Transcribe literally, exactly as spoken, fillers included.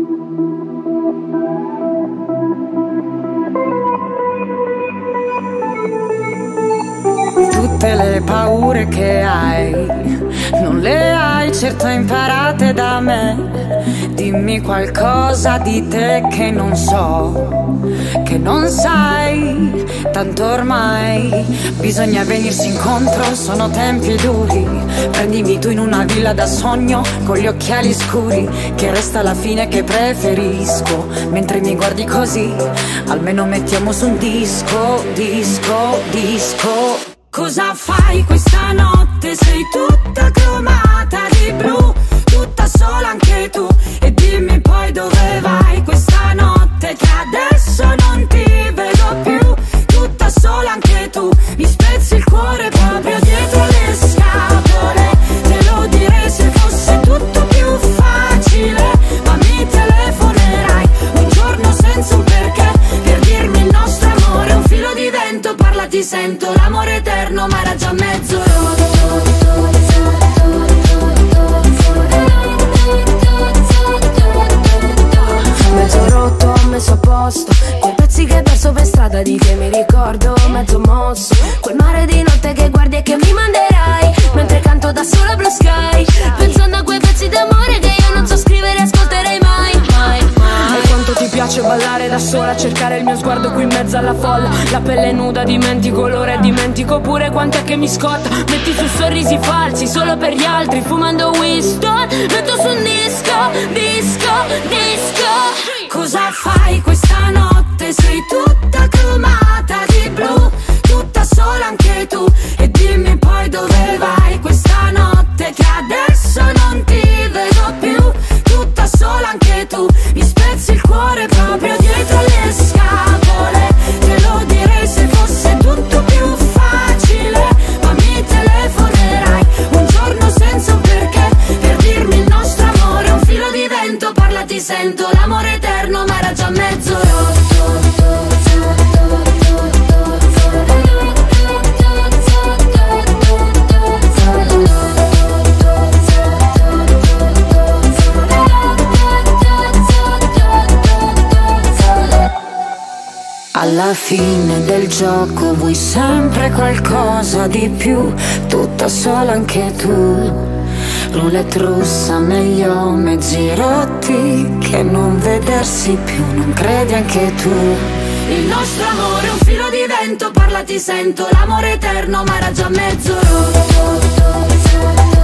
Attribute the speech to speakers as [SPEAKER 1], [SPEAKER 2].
[SPEAKER 1] Tutte le paure che hai, non le hai certo imparate da me. Dimmi qualcosa di te che non so, che non sai, tanto ormai bisogna venirsi incontro, sono tempi duri. Prendimi tu in una villa da sogno, con gli occhiali scuri, che resta la fine che preferisco. Mentre mi guardi così, almeno mettiamo su un disco, disco, disco. Cosa fai questa notte? Sei tutta cromata di blu, tutta sola anche tu. E dimmi poi dove vai questa notte, che adesso non ti vedo più. Tutta sola anche tu, mi spezzi il cuore proprio dietro le scatole. Te lo direi se fosse tutto più facile, ma mi telefonerai un giorno senza un perché, per dirmi il nostro amore è un filo di vento. Parla, ti sento, l'amore eterno ma era già mezzo rotto.
[SPEAKER 2] Mezzo rotto, messo a posto, quei pezzi che hai perso per strada di che mi ricordo, mezzo mosso. Quel mare di notte che guardi e che mi manderai, mentre canto da sola Blue Sky, pensando a quei pezzi d'amore che io non so scrivere e ascolterei mai, mai, mai. E quanto ti piace ballare da sola, cercare il mio sguardo qui in mezzo alla folla. La pelle nuda, dimentico l'ora e dimentico pure quant'è che mi scotta. Metti su sorrisi falsi solo per gli altri, fumando Winston, metto su un disco, disco, disco.
[SPEAKER 1] Cosa fai questa notte? Sei tutta cromata di blu, tutta sola anche tu. E dimmi poi dove vai questa notte, che adesso non ti vedo più. Tutta sola anche tu, mi spezzi il cuore proprio dietro le scatole. Te lo direi se fosse tutto più facile, ma mi telefonerai un giorno senza un perché, per dirmi il nostro amore è un filo di vento. Parla, ti sento, l'amore eterno ma era già mezzo rotto. Alla fine del gioco vuoi sempre qualcosa di più, tutta sola anche tu. Roulette russa, meglio mezzi rotti che non vedersi più, non credi anche tu? Il nostro amore è un filo di vento, parla, ti sento, l'amore eterno ma era già mezzo rotto.